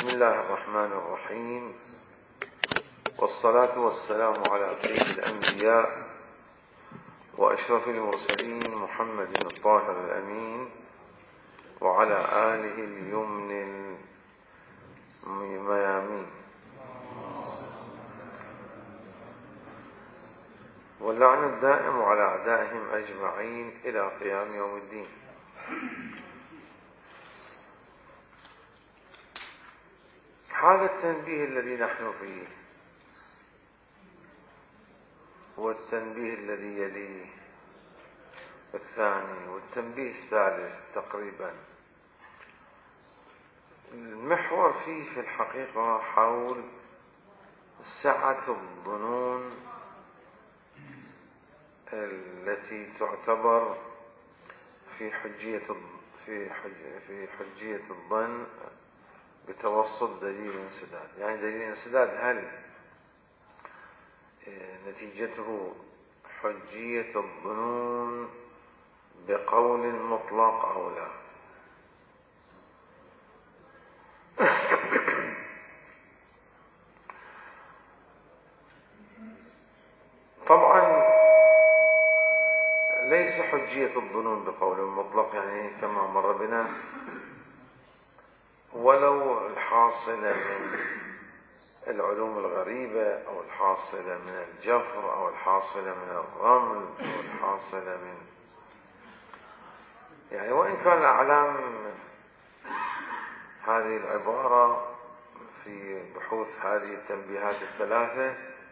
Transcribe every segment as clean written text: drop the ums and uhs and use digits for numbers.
بسم الله الرحمن الرحيم، والصلاة والسلام على سيد الأنبياء وأشرف المرسلين محمد الطاهر الأمين وعلى آله اليمن الميامين، واللعن الدائم على أعدائهم أجمعين إلى قيام يوم الدين. هذا التنبيه الذي نحن فيه هو التنبيه الذي يليه الثاني والتنبيه الثالث تقريبا. المحور فيه في الحقيقة حول سعة الظنون التي تعتبر في حجية الظن بتوسط دليل الانسداد. يعني دليل الانسداد هل نتيجته حجية الظنون بقول مطلق أو لا؟ طبعا ليس حجية الظنون بقول مطلق يعني كما مر بنا، ولو الحاصلة من العلوم الغريبة أو الحاصلة من الجفر أو الحاصلة من الرمل أو الحاصلة من يعني، وإن كان أعلام هذه العبارة في بحوث هذه التنبيهات الثلاثة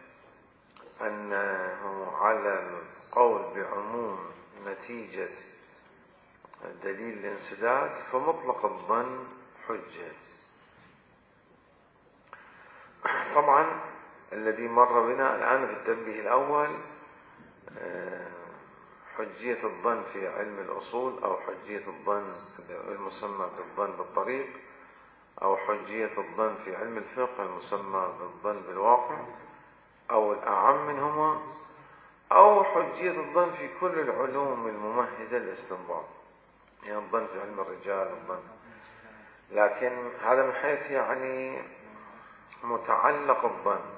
أنه على القول بعموم نتيجة دليل الانسداد فمطلق الظن حجة. طبعا الذي مر بنا الآن في التنبيه الأول حجية الظن في علم الأصول، أو حجية الظن المسمى بالظن بالطريق، أو حجية الظن في علم الفقه المسمى بالظن بالواقع، أو الأعم منهما، أو حجية الظن في كل العلوم الممهدة للاستنباط، يعني الظن في علم الرجال الظن. لكن هذا من حيث يعني متعلق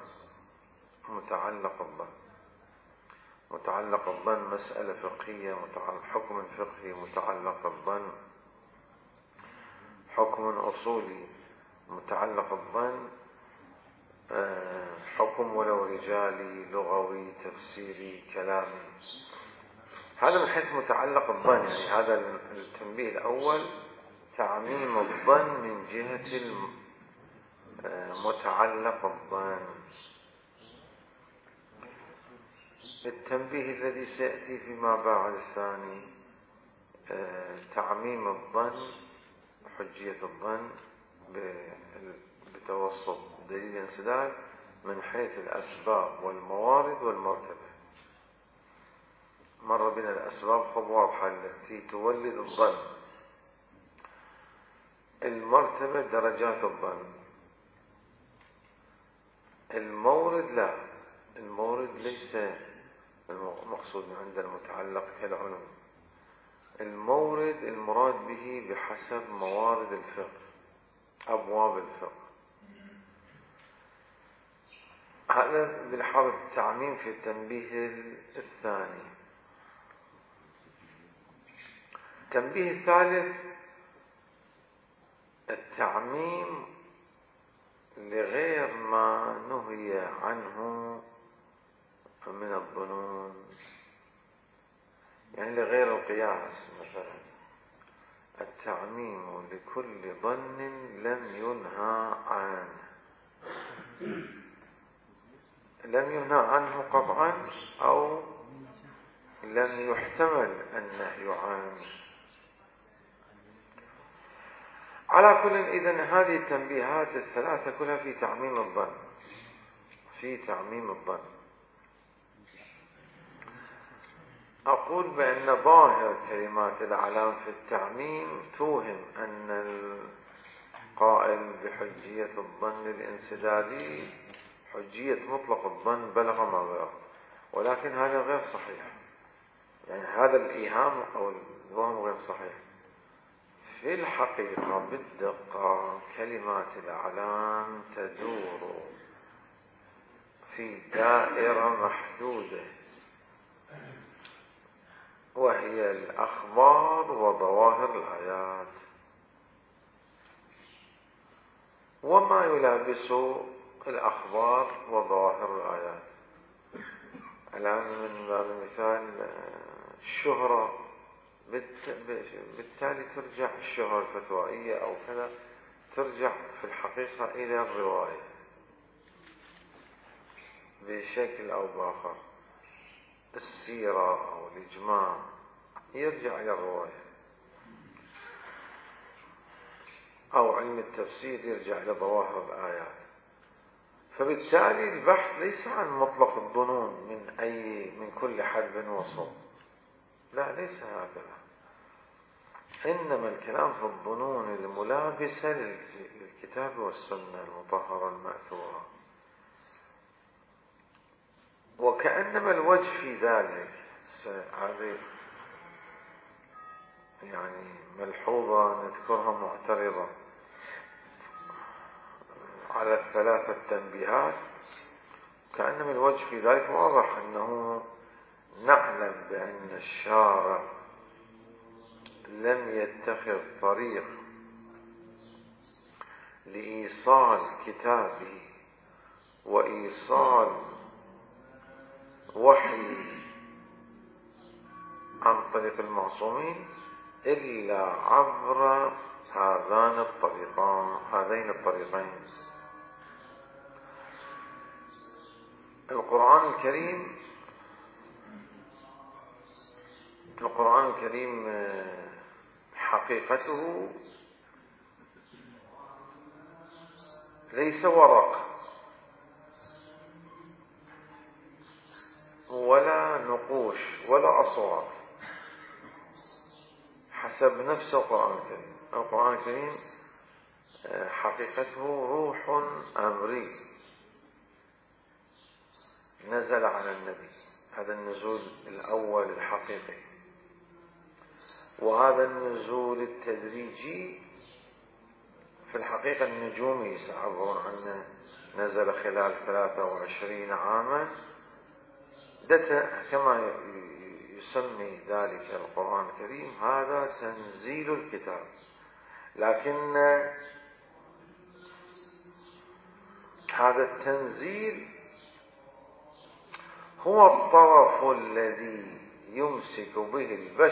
الظن مسألة فقهية، حكم فقهي متعلق الظن، حكم أصولي متعلق الظن، حكم ولو رجالي لغوي تفسيري كلامي. هذا من حيث متعلق الظن، يعني هذا التنبيه الأول تعميم الظن من جهة متعلق الظن. التنبيه الذي سيأتي فيما بعد الثاني تعميم الظن، حجية الظن بتوسط دليل الانسداد من حيث الأسباب والموارد والمرتبة. مر بنا الأسباب خب واضحة التي تولد الظن، المرتبة درجات الظن، المورد لا، المورد ليس المقصود عند المتعلق كالعلوم. المورد المراد به بحسب موارد الفقه، أبواب الفقه. هذا بالحاضر التعميم في التنبيه الثاني. التنبيه الثالث التعميم لغير ما نهي عنه من الظنون، يعني لغير القياس مثلا، التعميم لكل ظن لم ينهى عنه قطعا أو لم يحتمل النهي عنه. على كل إذن هذه التنبيهات الثلاثة كلها في تعميم الظن. أقول بأن ظاهر كلمات الأعلام في التعميم توهم أن القائل بحجية الظن الانسدادي حجية مطلق الظن بلغ ما بلغ، ولكن هذا غير صحيح. يعني هذا الإيهام أو الوهم غير صحيح. في الحقيقة بالدقة كلمات الأعلام تدور في دائرة محدودة، وهي الأخبار وظواهر الآيات وما يلابس الأخبار وظواهر الآيات. الآن من باب المثال الشهرة، بالتالي ترجع الشهرة الفتوائية أو كذا، ترجع في الحقيقة إلى الرواية بشكل أو بآخر. السيرة أو الإجماع يرجع إلى الرواية، أو علم التفسير يرجع إلى ظواهر الآيات. فبالتالي البحث ليس عن مطلق الظنون من كل حدب وصوب، لا، ليس هكذا. إنما الكلام في الظنون الملابسة للكتاب والسنة المطهرة المأثورة. وكأنما الوجه في ذلك، هذه يعني ملحوظة نذكرها معترضة على الثلاثة تنبيهات. كأنما الوجه في ذلك واضح أنه نعلم بأن الشارع لم يتخذ طريق لإيصال كتابه وإيصال وحي عن طريق المعصومين إلا عبر هذين الطريقين. القرآن الكريم حقيقته ليس ورق ولا نقوش ولا أصوات حسب نفس القرآن الكريم. القرآن الكريم حقيقته روح أمري نزل على النبي، هذا النزول الأول الحقيقي. وهذا النزول التدريجي في الحقيقة النجومي يعبرون عنه، نزل خلال 23 عاما، كما يسمي ذلك القرآن الكريم هذا تنزيل الكتاب. لكن هذا التنزيل هو الطرف الذي يمسك به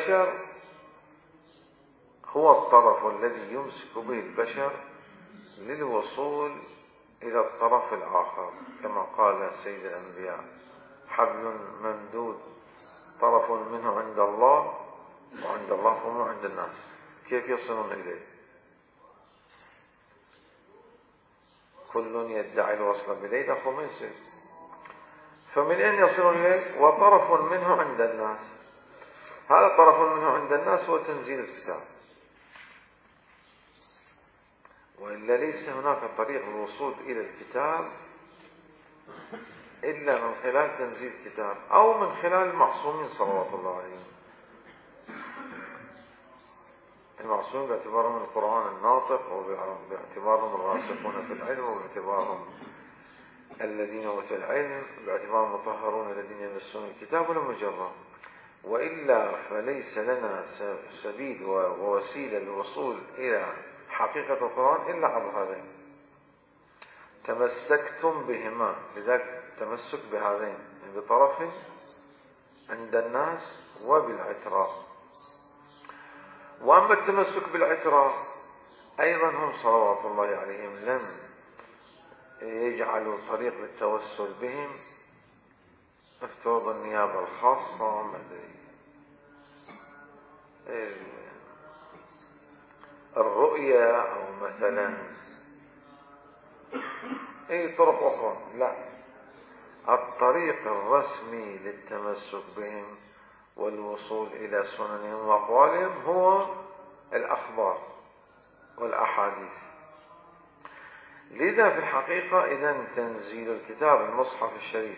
البشر للوصول إلى الطرف الآخر، كما قال سيد الأنبياء: حبل ممدود طرف منه عند الله وعند الله فمو عند الناس. كيف يصلون إليه؟ كل يدعي الوصل بليل أخو ما يصير. فمن أين يصلون إليه؟ وطرف منه عند الناس. هذا طرف منه عند الناس هو تنزيل الكتاب، وإلا ليس هناك طريق للوصول إلى الكتاب إلا من خلال تنزيل الكتاب أو من خلال المعصومين صلوات الله عليهم. المعصومين باعتبارهم القرآن الناطق، وباعتبارهم الراسخون في العلم، وباعتبارهم الذين أوتوا العلم، باعتبارهم المطهرون الذين يمسون الكتاب ولم يجرهم. وإلا فليس لنا سبيل ووسيلة للوصول إلى حقيقة القرآن إلا عبر هذين. تمسكتم بهما، لذلك تمسك بهذين، بطرف عند الناس وبالعتراء. وأما التمسك بالعتراء أيضا هم صلوات الله عليهم لم يجعلوا طريق للتوسل بهم افترض النيابة الخاصة، الرؤية، أو مثلا أي طرق أخرى. لا، الطريق الرسمي للتمسك بهم والوصول إلى سننهم وأقوالهم هو الأخبار والأحاديث. لذا في الحقيقة إذن تنزيل الكتاب المصحف الشريف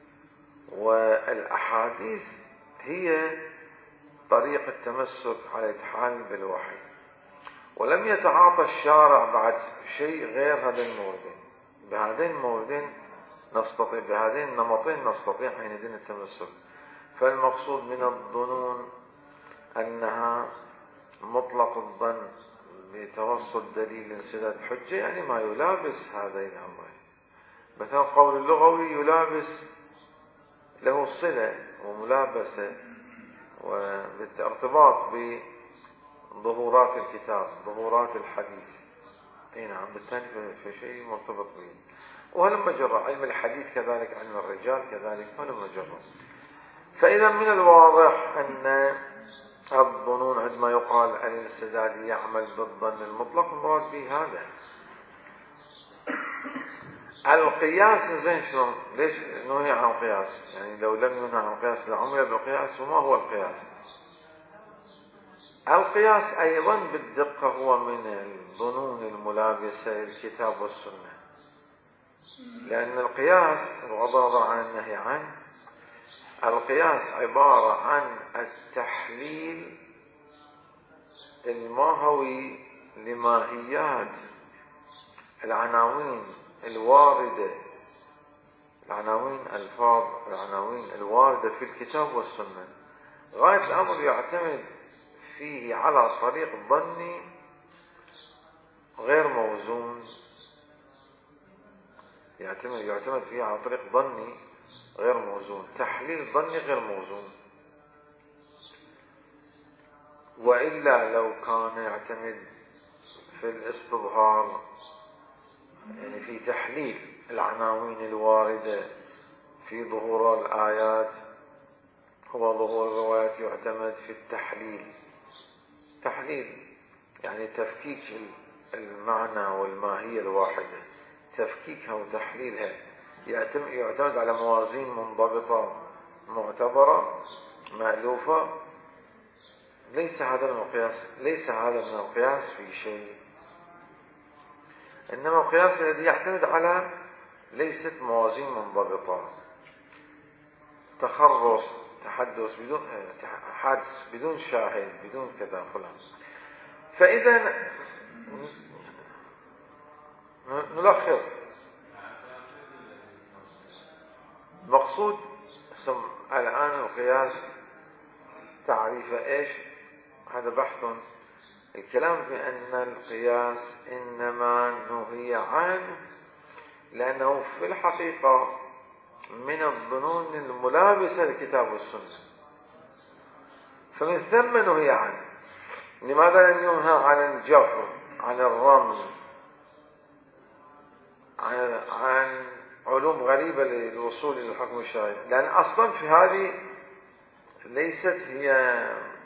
والأحاديث هي طريق التمسك على الحال بالوحي. ولم يتعاطى الشارع بعد شيء غير هذين الموردين. بهذين الموردين نستطيع، بهذين النمطين نستطيع حينئذ التمسك. فالمقصود من الظنون أنها مطلق الظن بتوسط دليل انسداد حجة، يعني ما يلابس هذين الأمرين. مثلا قول اللغوي يلابس له صلة وملابسة وارتباط بظهورات الكتاب، ظهورات الحديث. اي نعم، بالتالي فشيء مرتبط به. وهلم جرى علم الحديث كذلك، علم الرجال كذلك، هلم جرى. فإذا من الواضح أن الظنون عندما يقال الانسداد يعمل بالظن المطلق، المراد به هذا. القياس زين شلون؟ ليش نهي عن القياس؟ يعني لو لم ينهى عن القياس لعمل بالقياس. وما هو القياس؟ القياس أيضا بالدقة هو من الظنون الملابسة للكتاب والسنة، لأن القياس بغض النظر عن النهي عنه، القياس عبارة عن التحليل الماهوي لماهيات العناوين الواردة، العناوين الفاظ، العناوين الواردة في الكتاب والسنة. غاية الأمر يعتمد فيه على طريق ظني غير موزون، يعتمد فيه على طريق ظني غير موزون، تحليل ظني غير موزون. وإلا لو كان يعتمد في الاستظهار، يعني في تحليل العناوين الواردة في ظهور الآيات، هو ظهور الروايات يعتمد في التحليل. تحليل يعني تفكيك المعنى والماهية الواحدة، تفكيكها وتحليلها، يعتمد على موازين منضبطة معتبرة مألوفة. ليس هذا من القياس في شيء، إنما القياس الذي يعتمد على ليست موازين منضبطة، تخرص، تحدث بدون حادث، بدون شاهد، بدون كذا فلان. فإذا نلخص مقصود الآن القياس تعريفه ايش؟ هذا بحث. الكلام في أن القياس إنما نهي عنه لأنه في الحقيقة من الظنون الملابسة للكتاب والسنة، فمن ثم نهي عنه. لماذا لم ينهى عن الجفر، عن الرمي، عن علوم غريبة للوصول إلى الحكم الشرعي؟ لأن أصلا في هذه ليست هي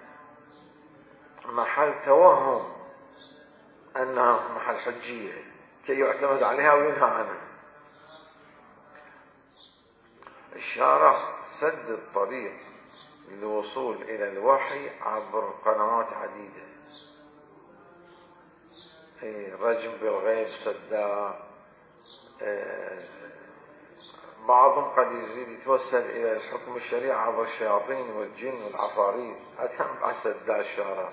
محل توهم أنها محل حجية كي يعتمد عليها وينهى عنها. الشارع سد الطريق للوصول إلى الوحي عبر قنوات عديدة. رجم بالغيب سدا، بعضهم قد يريد يتوسل إلى الحكم الشرعي عبر الشياطين والجن والعفاريت، هذا سدا الشارع.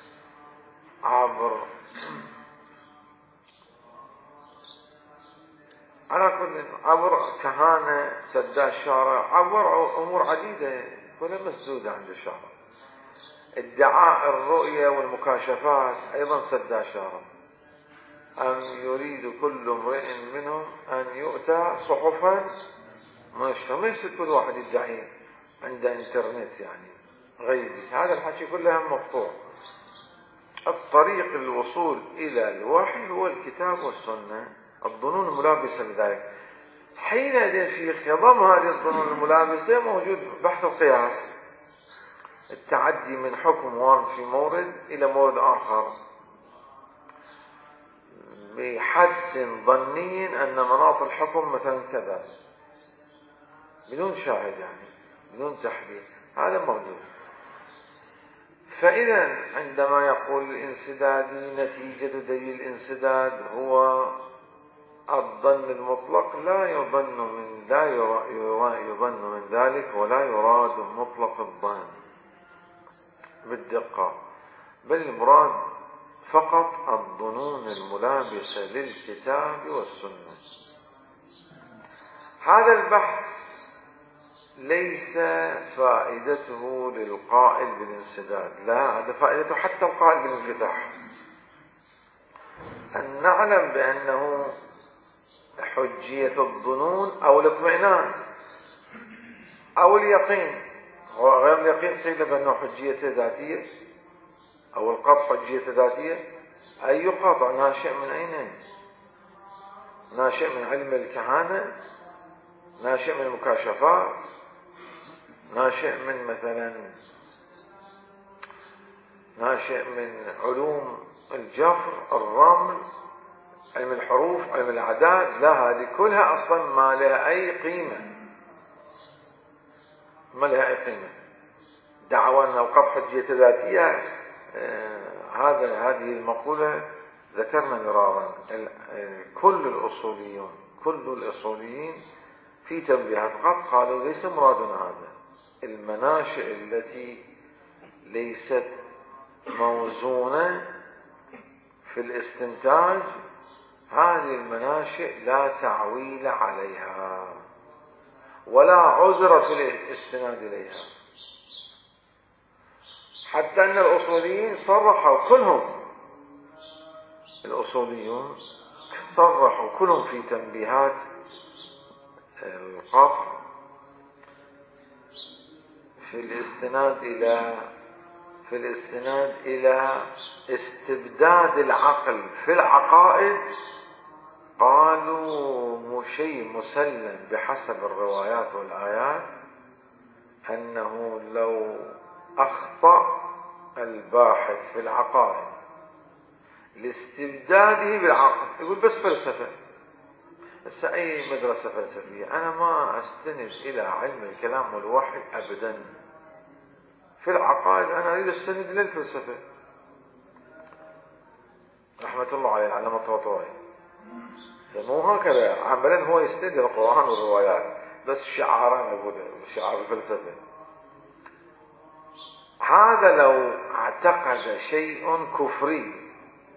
عبر كهانة سدا الشارع، عبر أمور عديدة كلها مسدودة عند الشارع. ادعاء الرؤية والمكاشفات أيضا سدا الشارع. أن يريد كل امرئ منهم أن يؤتى صحفا منشرة، ما يصير كل واحد يدعي عنده انترنت يعني غيبي، هذا الحكي كله مقطوع. الطريق للوصول إلى الوحي هو الكتاب والسنة، الظنون الملابسة لذلك. حينئذ في خضم هذه الظنون الملابسة موجود بحث القياس، التعدي من حكم وارد في مورد إلى مورد آخر بحدس ظني أن مناط الحكم مثلا كذا، بدون شاهد يعني بدون تحليل، هذا موجود. فإذا عندما يقول الانسداد نتيجة دليل الانسداد هو الظن المطلق، لا يظن من ذلك ولا يراد مطلق الظن بالدقة، بل المراد فقط الظنون الملابسة للكتاب والسنة. هذا البحث ليس فائدته للقائل بالانسداد، لا، هذا فائدته حتى القائل بالانفتاح، أن نعلم بأنه حجية الظنون أو الاطمئنان أو اليقين، وغير اليقين قيل بأنه حجية ذاتية أو القطع حجية ذاتية. أي قطع ناشئ من أين؟ ناشئ من علم الكهانة، ناشئ من المكاشفات، ناشئ من مثلا ناشئ من علوم الجبر، الرمل، علم الحروف، علم الأعداد. لا، هذه كلها أصلا ما لها أي قيمة، ما لها أي قيمة. دعوى أن القطع حجية ذاتية، هذه المقولة ذكرنا مرارا. كل الأصوليين في تنبيهات قط قالوا ليس مرادنا هذا. المناشئ التي ليست موزونة في الاستنتاج، هذه المناشئ لا تعويل عليها ولا عذر في الاستناد إليها. حتى أن الأصوليين صرحوا كلهم، الأصوليون صرحوا كلهم في تنبيهات القطع في الاستناد إلى استبداد العقل في العقائد. قالوا شيء مسلم بحسب الروايات والآيات أنه لو أخطأ الباحث في العقائد لاستبداده بالعقل، تقول بس فلسفة، بس أي مدرسة فلسفية، أنا ما أستند إلى علم الكلام والوحي أبدا. في العقائد أنا أريد أستند إلى الفلسفة. رحمة الله عليه العلامة الطباطبائي مو هكذا عملا، هو يستند إلى القرآن والروايات بس شعارا، أقول شعار الفلسفة. هذا لو اعتقد شيء كفري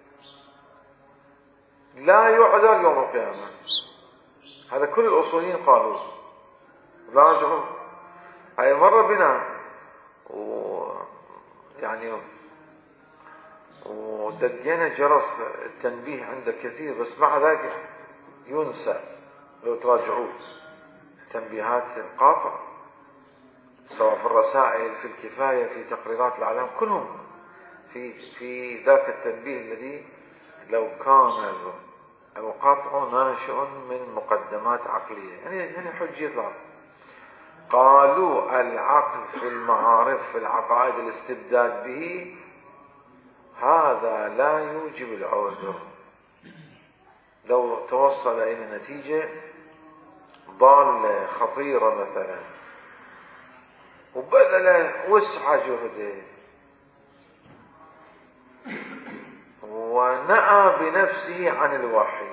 لا يعذر يوم القيامة. هذا كل الأصوليين قالوا. راجعوا، هاي مر بنا ودقينا جرس التنبيه عند كثير، بس مع ذلك ينسى. لو تراجعوا تنبيهات القاطع سواء في الرسائل، في الكفاية، في تقريرات الأعلام، كلهم في ذاك التنبيه الذي لو كان القطع ناشئ من مقدمات عقلية، يعني حجية العقل. قالوا العقل في المعارف في العقائد الاستبداد به هذا لا يوجب العذر. لو توصل إلى نتيجة ضالة خطيرة مثلا وبذل وسع جهده ونأى بنفسه عن الوحي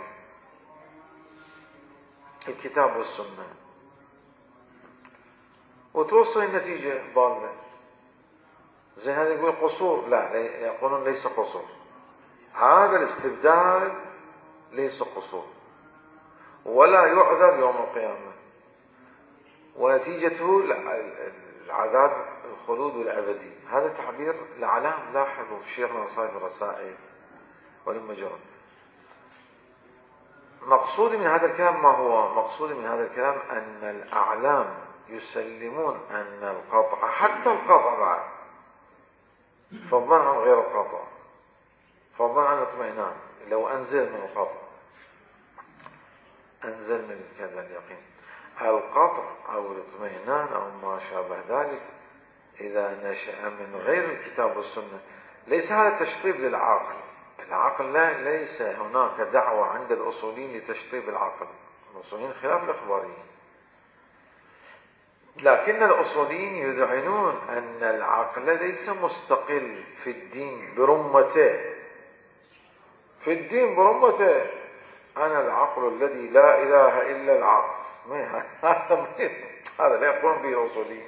الكتاب والسنة وتوصل النتيجة ضالة، زي هذا يقول قصور. لا، يقولون ليس قصور، هذا الاستبداد ليس قصور ولا يعذر يوم القيامة، ونتيجته العذاب الخلود الأبدي. هذا تعبير الأعلام، لاحظوا في شيخنا صاحب الرسائل والمجرد. مقصود من هذا الكلام ما هو؟ مقصود من هذا الكلام أن الأعلام يسلمون أن القطع، حتى القطع بعد، فضلا عن غير القطع، فضلا عن الاطمئنان، لو أنزل من القطع، أنزل من كذا اليقين، القطع أو الاطمئنان أو ما شابه ذلك إذا نشأ من غير الكتاب والسنة، ليس هذا تشطيب للعقل. العقل ليس هناك دعوة عند الأصوليين لتشطيب العقل، الأصوليين خلاف الإخباريين. لكن الأصوليين يذعنون أن العقل ليس مستقل في الدين برمته، في الدين برمته. أنا العقل الذي لا إله إلا العقل، هذا لا يقولون به الأصوليين.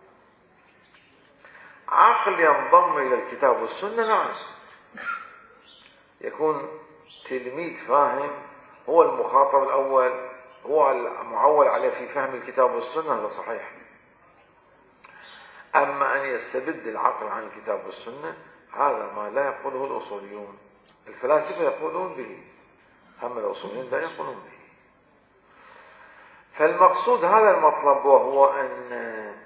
عقل ينضم إلى الكتاب والسنة، نعم، يكون تلميذ فاهم هو المخاطب الأول، هو المعول عليه في فهم الكتاب والسنة، هذا صحيح. أما أن يستبد العقل عن الكتاب والسنة هذا ما لا يقوله الأصوليون. الفلاسفة يقولون به، أما الأصوليون لا يقولون به. فالمقصود هذا المطلب، وهو أن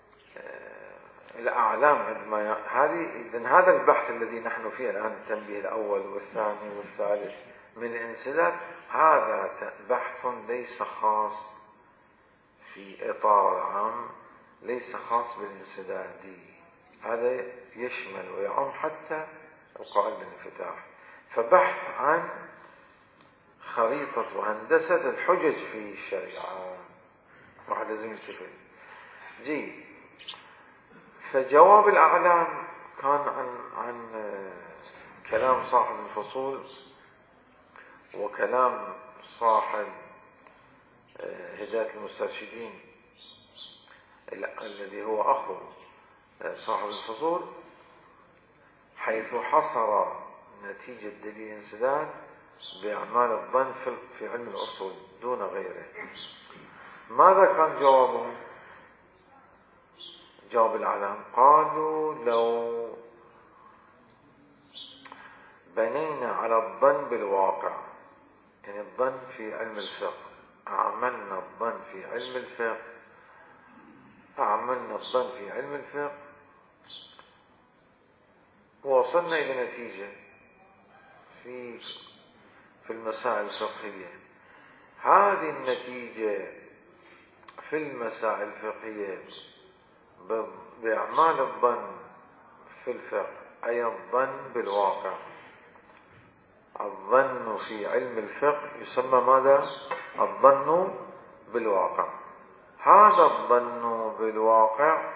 الأعلام عندما إذن هذا البحث الذي نحن فيه الآن، التنبيه الأول والثاني والثالث من الانسداد، هذا بحث ليس خاص في إطار العام، ليس خاص بالانسدادي، هذا يشمل ويعم حتى القواعد الانفتاح. فبحث عن خريطة وهندسة الحجج في الشريعة، واحد لازم ينتبه. جيد. فجواب الأعلام كان عن كلام صاحب الفصول وكلام صاحب هداية المسترشدين الذي هو أخو صاحب الفصول، حيث حصر نتيجة دليل الانسداد بأعمال الظن في علم الأصول دون غيره. ماذا كان جوابهم؟ جواب الأعلام قالوا: لو بنينا على الظن بالواقع، يعني الظن في علم الفقه، أعملنا الظن في علم الفقه، أعملنا الظن في علم الفقه ووصلنا إلى نتيجة في المسائل الفقهية، هذه النتيجة في المسائل الفقهية بأعمال الظن في الفقه، أي الظن بالواقع. الظن في علم الفقه يسمى ماذا؟ الظن بالواقع. هذا الظن بالواقع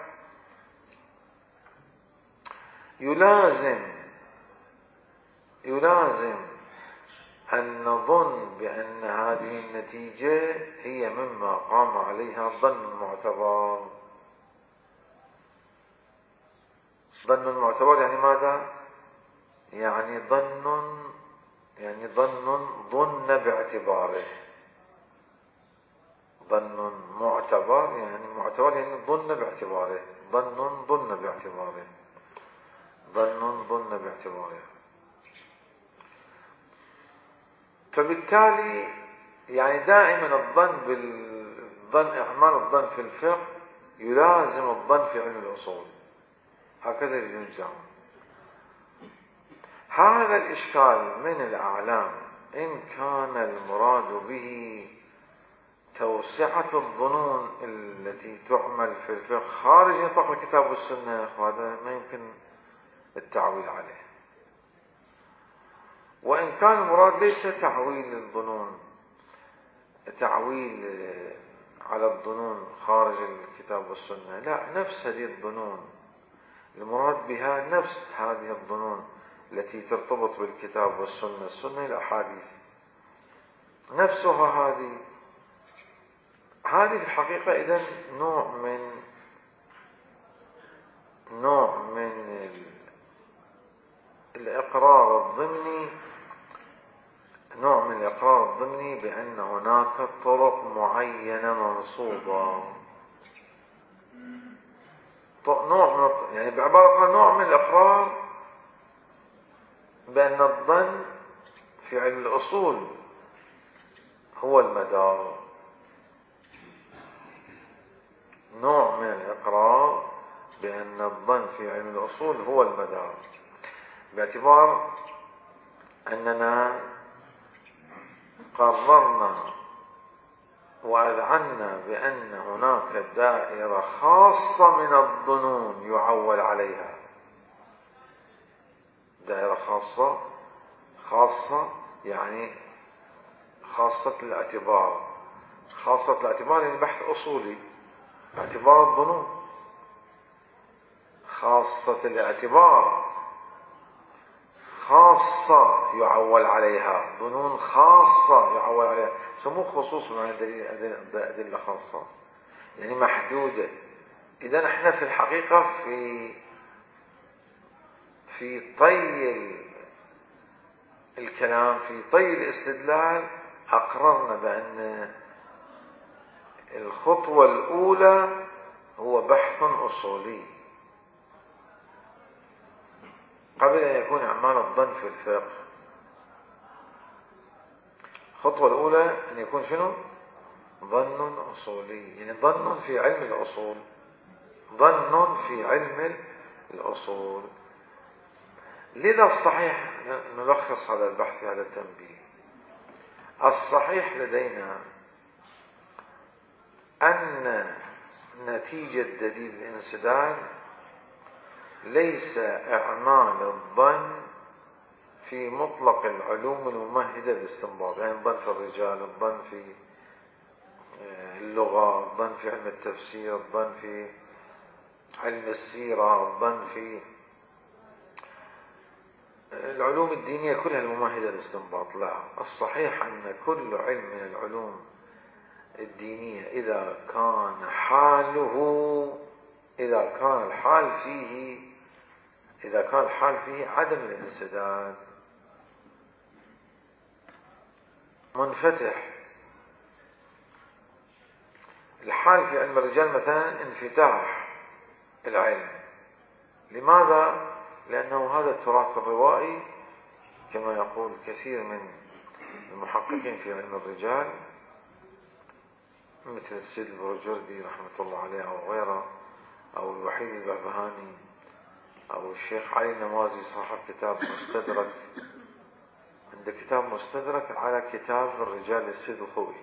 يلازم أن نظن بأن هذه النتيجة هي مما قام عليها الظن المعتبر. ظن المعتبر يعني ماذا؟ يعني ظن باعتباره. ظن معتبر يعني معتبر يعني ظن باعتباره. ظن باعتباره. فبالتالي يعني دائما أعمال الظن في الفقه يلازم الظن في علم الأصول، هكذا يلزمون. هذا الإشكال من الأعلام إن كان المراد به توسعة الظنون التي تعمل في الفقه خارج نطاق الكتاب والسنة، هذا ما يمكن التعويل عليه. وإن كان المراد ليس تعويل الظنون، تعويل على الظنون خارج الكتاب والسنة، لا، نفس هذه الظنون المراد بها نفس هذه الظنون التي ترتبط بالكتاب والسنة، السنة الأحاديث نفسها. هذه في الحقيقة إذن نوع من الإقرار الضمني، بأن هناك طرق معينة منصوبة، يعني بعبارة نوع من الإقرار بأن الظن في علم الأصول هو المدار. نوع من الإقرار بأن الظن في علم الأصول هو المدار، باعتبار أننا قررنا وأذعنا بأن هناك دائرة خاصة من الظنون يعول عليها. دائرة خاصة يعني خاصة الاعتبار. خاصة الاعتبار يعني بحث أصولي، اعتبار الظنون. خاصة الاعتبار خاصة يعول عليها، ظنون خاصة يعول عليها، سموه خصوص من أدلة خاصة يعني محدودة. إذا احنا في الحقيقة في طي الكلام في طي الاستدلال أقررنا بأن الخطوة الأولى هو بحث أصولي قبل أن يكون أعمال الظن في الفقه. الخطوة الأولى أن يكون شنو؟ ظن أصولي، يعني ظن في علم الأصول، ظن في علم الأصول. لذا الصحيح، نلخص هذا البحث في هذا التنبيه، الصحيح لدينا أن نتيجة دليل الانسداد ليس إعمال الظن في مطلق العلوم الممهدة للاستنباط، يعني الظن في الرجال، الظن في اللغة، الظن في علم التفسير، الظن في علم السيرة، الظن في العلوم الدينية كلها الممهدة للاستنباط. لا، الصحيح أن كل علم من العلوم الدينية إذا كان الحال فيه عدم الانسداد، منفتح. الحال في علم الرجال مثلا انفتاح العلم. لماذا؟ لأنه هذا التراث الروائي كما يقول كثير من المحققين في علم الرجال مثل السيد البروجردي رحمة الله عليه أو غيره، أو الوحيد البهبهاني، أو الشيخ علي النمازي صاحب كتاب مستدرك، عنده كتاب مستدرك على كتاب الرجال للسيد الخوئي،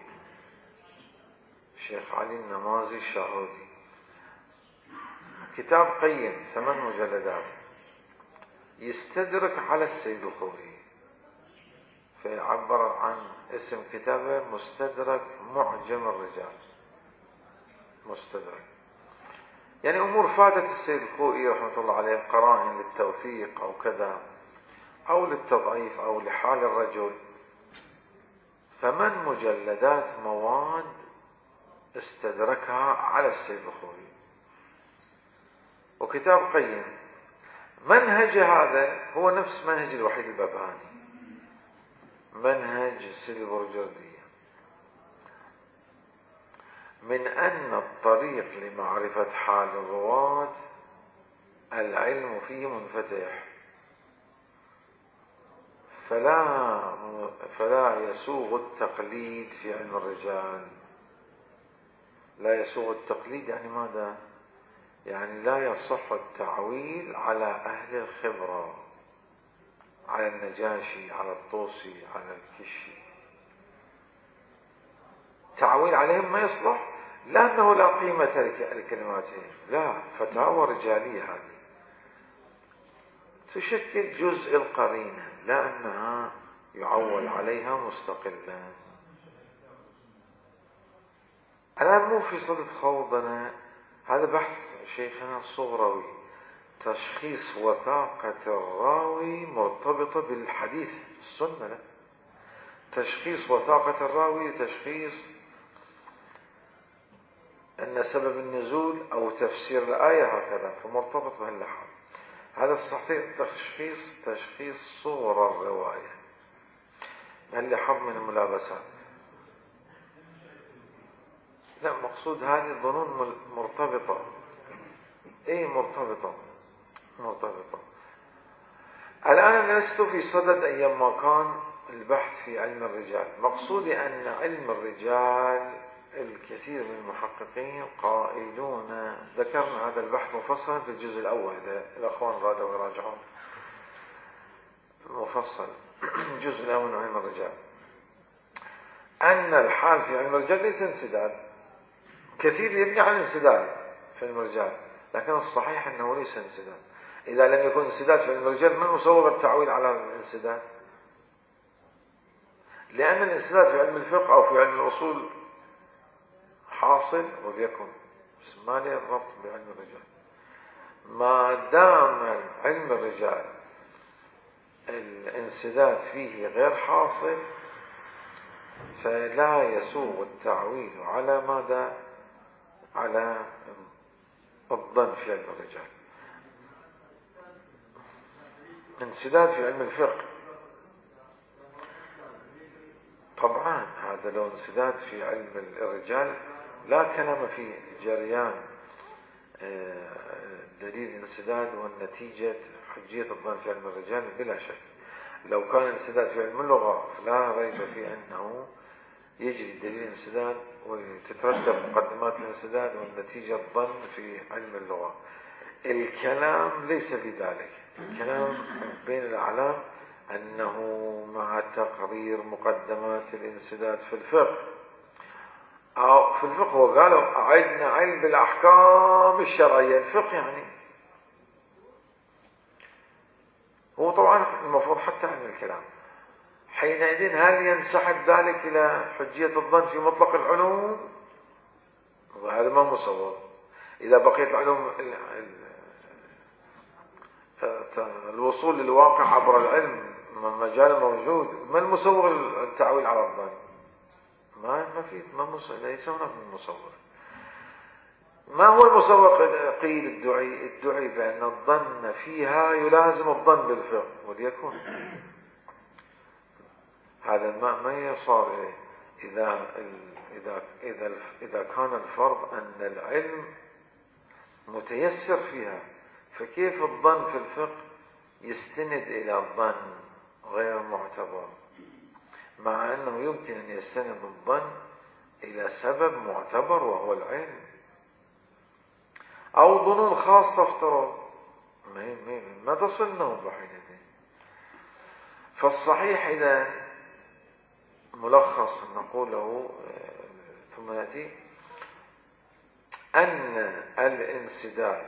الشيخ علي النمازي الشاهودي، كتاب قيم 8 مجلدات يستدرك على السيد الخوئي، فيعبر عن اسم كتابه مستدرك معجم الرجال. مستدرك يعني أمور فاتت السيد الخوئي رحمة الله عليه، قرائن للتوثيق أو كذا أو للتضعيف أو لحال الرجل، 8 مجلدات مواد استدركها على السيد الخوئي. وكتاب قيم منهج هذا هو نفس منهج الوحيد البهبهاني، منهج السيد البروجردي، من أن الطريق لمعرفة حال الرواة العلم فيه منفتح، فلا يسوغ التقليد في علم الرجال. لا يسوغ التقليد يعني ماذا؟ يعني لا يصح التعويل على أهل الخبرة، على النجاشي، على الطوسي، على الكشي، تعويل عليهم ما يصلح، لأنه لا قيمة لكلماتهم، لا، فتاوى رجالية هذه تشكل جزء القرينة، لا أنها يعول عليها مستقلا. أنا مو في صدد خوضنا، هذا بحث شيخنا الصغروي، تشخيص وثاقة الراوي مرتبطة بالحديث السنة، لا. تشخيص وثاقة الراوي تشخيص أن سبب النزول أو تفسير الآية هكذا، فمرتبط بهاللحظة. هذا الصحيح تشخيص صور الرواية، بهاللحظة من الملابسات. لا، مقصود هذه الظنون مرتبطة. ايه مرتبطة. الآن أنا لست في صدد أيام ما كان البحث في علم الرجال. مقصودي أن علم الرجال الكثير من المحققين قائلون، ذكرنا هذا البحث مفصل في الجزء الأول، إذا الأخوان رادوا يراجعون مفصل الجزء الأول من علم الرجال، أن الحال في علم الرجال ليس انسداد. كثير يبني عن انسداد في علم الرجال، لكن الصحيح أنه ليس انسداد. إذا لم يكن انسداد في علم الرجال، من المصوغ التعويل على الانسداد؟ لأن الانسداد في علم الفقه أو في علم الأصول حاصل وبيكن، بس ما له الربط بعلم الرجال. ما دام علم الرجال الانسداد فيه غير حاصل، فلا يسوغ التعويل على ماذا؟ على الظن في علم الرجال. انسداد في علم الفقه طبعا هذا لو انسداد في علم الرجال لا كلام فيه، جريان دليل الانسداد والنتيجة حجية الظن في علم الرجال بلا شك. لو كان انسداد في علم اللغة فلا ريب في أنه يجري دليل الانسداد وتترتب مقدمات الانسداد والنتيجة الظن في علم اللغة. الكلام ليس في ذلك، الكلام بين الأعلام أنه مع تقرير مقدمات الانسداد في الفقه، أو في الفقه وقالوا عندنا علم بالأحكام الشرعية، الفقه يعني هو طبعا المفروض حتى علم الكلام. حينئذ هل ينسحب ذلك إلى حجية الظن في مطلق العلوم؟ وهذا ما مصور. إذا بقيت العلوم الوصول للواقع عبر العلم مجال موجود، ما المصور التعويل على الظن؟ ليس هناك مصور. ما هو المصور؟ قيل الدعي بأن الظن فيها يلازم الظن بالفقه، وليكن هذا ما يصار إليه إذا كان الفرض أن العلم متيسر فيها، فكيف الظن في الفقه يستند إلى الظن غير معتبر، مع أنه يمكن أن يستند الظن إلى سبب معتبر وهو العلم، أو ظنون خاصة افترض ما تصلنا بحينئذ. فالصحيح إذا ملخص نقوله ثم نأتي أن الانسداد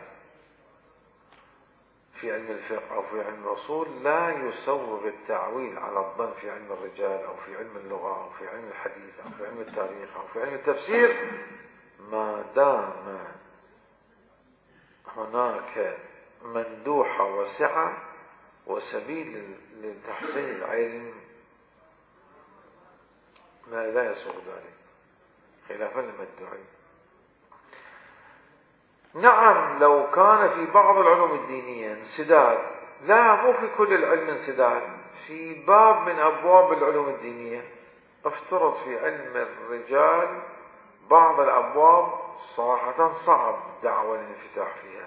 في علم الفقه أو في علم الأصول لا يسوغ التعويل على الظن في علم الرجال أو في علم اللغة أو في علم الحديث أو في علم التاريخ أو في علم التفسير، ما دام هناك مندوحة وسعة وسبيل لتحصيل العلم لا يسوغ ذلك خلافا للمدعي. نعم لو كان في بعض العلوم الدينية انسداد، لا مو في كل العلم انسداد، في باب من أبواب العلوم الدينية افترض في علم الرجال بعض الأبواب صراحة صعب دعوة الانفتاح فيها،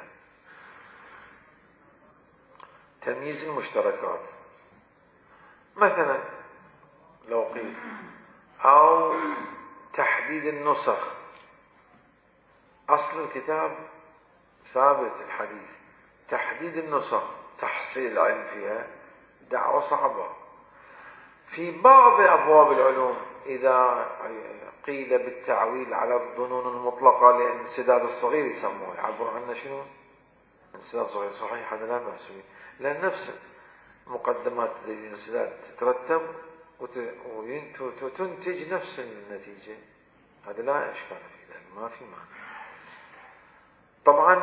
تمييز المشتركات مثلا لو قيل، أو تحديد النسخ. أصل الكتاب ثابت الحديث، تحديد النسخ تحصيل العلم فيها دعوة صعبة. في بعض أبواب العلوم إذا قيل بالتعويل على الظنون المطلقة لانسداد الصغير يسموه، يعبر عنه شنو؟ انسداد صغير، صحيح هذا لا بأس به، لأن نفس مقدمات الانسداد تترتب وتنتج نفس النتيجة، هذا لا إشكال في ذلك، ما في معنى. طبعا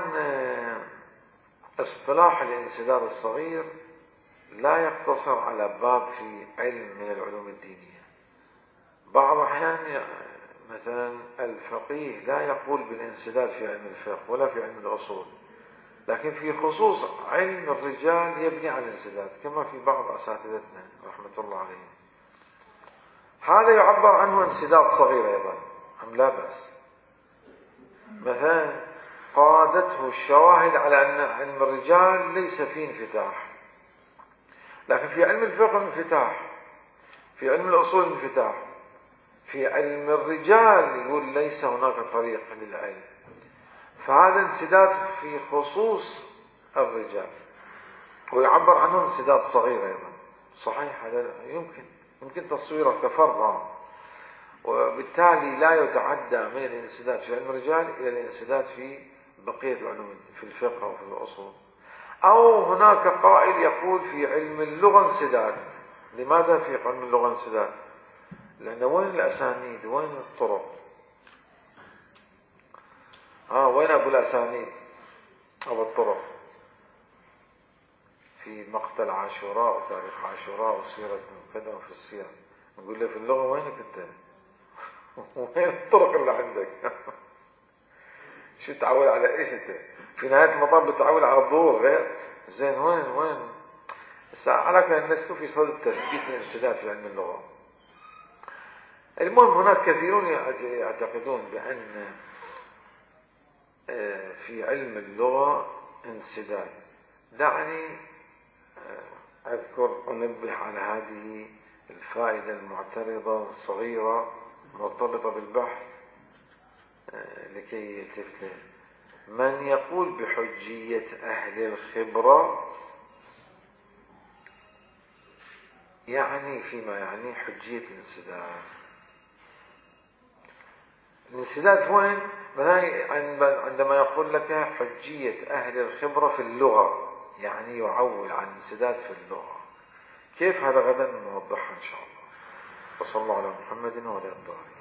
اصطلاح الانسداد الصغير لا يقتصر على باب في علم من العلوم الدينية. بعض الأحيان مثلا الفقيه لا يقول بالانسداد في علم الفقه ولا في علم الأصول، لكن في خصوص علم الرجال يبني على الانسداد، كما في بعض أساتذتنا رحمة الله عليهم. هذا يعبر عنه انسداد صغير أيضا، أم لا بأس. مثلا قادته الشواهد على أن علم الرجال ليس فيه انفتاح، لكن في علم الفقه انفتاح، في علم الأصول انفتاح، في علم الرجال يقول ليس هناك طريق للعلم، فهذا انسداد في خصوص الرجال ويعبر عنه انسداد صغير أيضا. صحيح هذا يمكن تصويره كفرض، وبالتالي لا يتعدى من الانسداد في علم الرجال إلى الانسداد في بقية العلوم في الفقه وفي الأصول. أو هناك قائل يقول في علم اللغة انسداد. لماذا في علم اللغة انسداد؟ لأن وين الأسانيد، وين الطرق؟ وين أبو الأسانيد أو الطرق في مقتل عاشوراء وتاريخ عاشوراء وسيرة كذا وفي السيرة، نقول له في اللغة وينك أنت؟ وين الطرق اللي عندك؟ شو تعول على إيش أنت؟ في نهاية المطاف بتعول على الظهور غير زين. وين على كان لست في صدد تثبيت الانسداد في علم اللغة. المهم هناك كثيرون يعتقدون بأن في علم اللغة انسداد. دعني أذكر أنبه على هذه الفائدة المعترضة الصغيرة مرتبطة بالبحث لكي يلتفت. من يقول بحجية أهل الخبرة يعني فيما يعني حجية الانسداد. الانسداد وين؟ عندما يقول لك حجية أهل الخبرة في اللغة، يعني يعول عن انسداد في اللغة. كيف هذا غدا نوضحها إن شاء الله. وصلى الله على محمد وعلى آله.